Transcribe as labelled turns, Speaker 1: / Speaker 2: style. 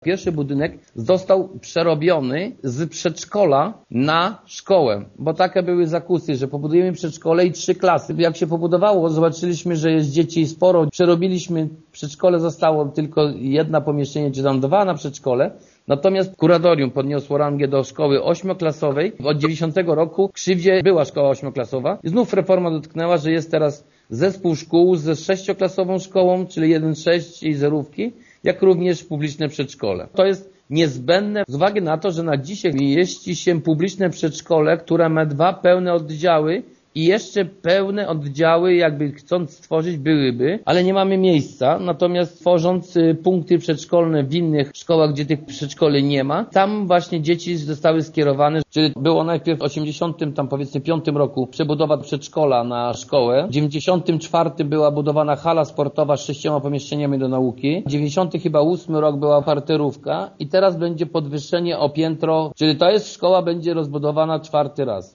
Speaker 1: Pierwszy budynek został przerobiony z przedszkola na szkołę, bo takie były zakusy, że pobudujemy przedszkole i 3 klasy. Jak się pobudowało, zobaczyliśmy, że jest dzieci sporo. Przerobiliśmy przedszkole, zostało tylko 1 pomieszczenie, czy tam 2 na przedszkole. Natomiast kuratorium podniosło rangę do szkoły 8-klasowej. Od 90 roku w Krzywdzie była szkoła 8-klasowa. I znów reforma dotknęła, że jest teraz zespół szkół ze 6-klasową szkołą, czyli 1-6 i zerówki, jak również publiczne przedszkole. To jest niezbędne z uwagi na to, że na dzisiaj mieści się publiczne przedszkole, które ma 2 pełne oddziały i jeszcze pełne oddziały, jakby chcąc stworzyć, byłyby, ale nie mamy miejsca. Natomiast tworząc punkty przedszkolne w innych szkołach, gdzie tych przedszkoli nie ma, tam właśnie dzieci zostały skierowane. Czyli było najpierw w 85 roku przebudowa przedszkola na szkołę. W 94 była budowana hala sportowa z 6 pomieszczeniami do nauki. W 98 rok była parterówka i teraz będzie podwyższenie o piętro, czyli to jest szkoła, będzie rozbudowana 4. raz.